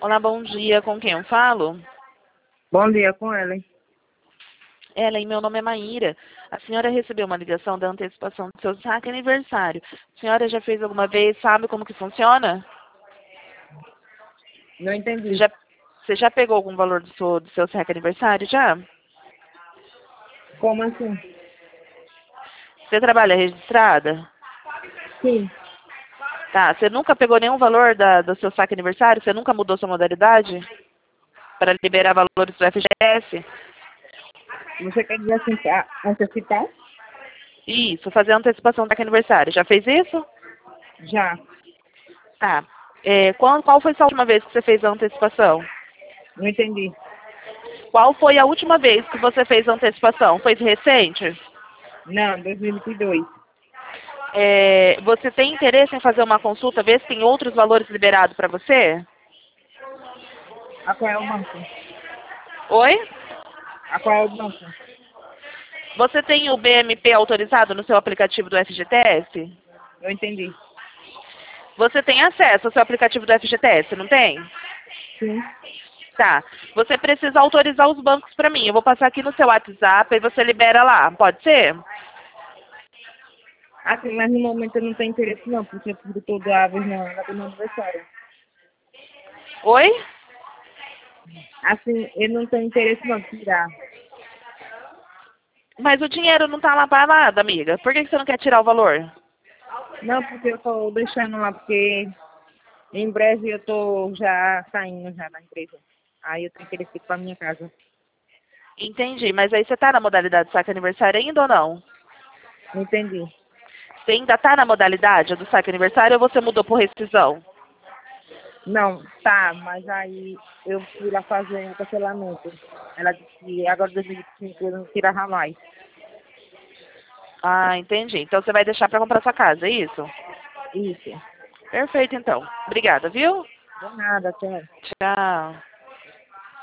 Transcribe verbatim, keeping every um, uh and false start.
Olá, bom dia. Com quem eu falo? Bom dia, com ela, hein? Ellen, meu nome é Maíra. A senhora recebeu uma ligação da antecipação do seu saque aniversário. A senhora já fez alguma vez? Sabe como que funciona? Não Você entendi. já, você já pegou algum valor do seu, do seu saque aniversário já? Como assim? Você trabalha registrada? Sim. Tá. Você nunca pegou nenhum valor da, do seu saque aniversário? Você nunca mudou sua modalidade para liberar valores do F G S? Você quer dizer assim, a- antecipar? Isso, fazer a antecipação do saque aniversário. Já fez isso? Já. Tá. É, qual, qual foi a última vez que você fez a antecipação? Não entendi. Qual foi a última vez que você fez a antecipação? Foi recente? Não, dois mil e vinte e dois. É, você tem interesse em fazer uma consulta, ver se tem outros valores liberados para você? A qual é o banco? Oi? A qual é o banco? Você tem o B M P autorizado no seu aplicativo do F G T S? Não entendi. Você tem acesso ao seu aplicativo do F G T S, não tem? Sim. Tá. Você precisa autorizar os bancos para mim. Eu vou passar aqui no seu WhatsApp e você libera lá. Pode ser? Assim, mas no momento eu não tenho interesse não, porque eu tiro todo a árvore na hora do meu aniversário. Oi? Assim, eu não tenho interesse não, tirar. Mas o dinheiro não tá lá para nada, amiga. Por que que você não quer tirar o valor? Não, porque eu tô deixando lá, porque em breve eu tô já saindo já da empresa. Aí eu tenho interesse ir pra minha casa. Entendi. Mas aí você tá na modalidade saque aniversário ainda ou não? Não entendi. Você ainda tá na modalidade do saque aniversário ou você mudou por rescisão? Não, tá, mas aí eu fui lá fazer um cancelamento. Ela disse que agora em dois mil e vinte e cinco eu não tirava mais. Ah, entendi. Então você vai deixar para comprar sua casa, é isso? Isso. Perfeito, então. Obrigada, viu? De nada, até. Tchau.